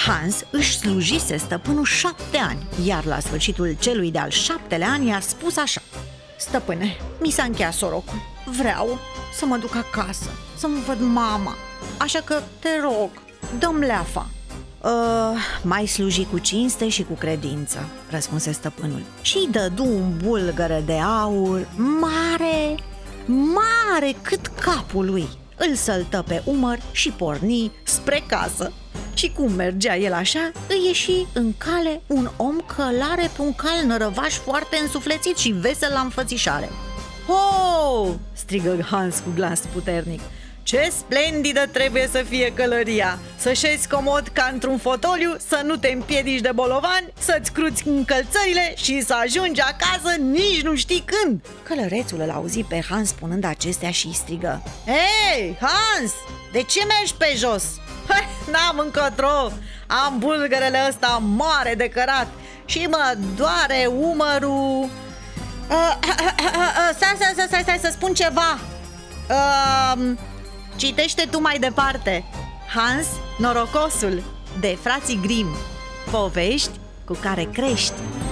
Hans își slujise stăpânul 7 ani, iar la sfârșitul celui de-al 7-lea an i-a spus așa: stăpâne, mi s-a încheiat sorocul, vreau să mă duc acasă, să-mi văd mama, așa că te rog, dă-mi leafa. Mai sluji cu cinste și cu credință, răspunse stăpânul, și îi dădu un bulgăre de aur mare, mare cât capul lui. Îl săltă pe umăr și porni spre casă. Și cum mergea el așa, îi ieși în cale un om călare pe un cal nărăvaș foarte însuflețit și vesel la înfățișare. "Oh!" strigă Hans cu glas puternic. "Ce splendidă trebuie să fie călăria! Să șezi comod ca într-un fotoliu, să nu te împiedici de bolovani, să-ți cruți încălțările și să ajungi acasă nici nu știi când!" Călărețul îl auzi pe Hans spunând acestea și îi strigă: "Hei, Hans, de ce mergi pe jos?" "N-am încotro, am bulgărele ăsta mare de cărat și mă doare umărul." Stai să spun ceva. Citește tu mai departe Hans Norocosul, de frații Grimm. Povești cu care crești.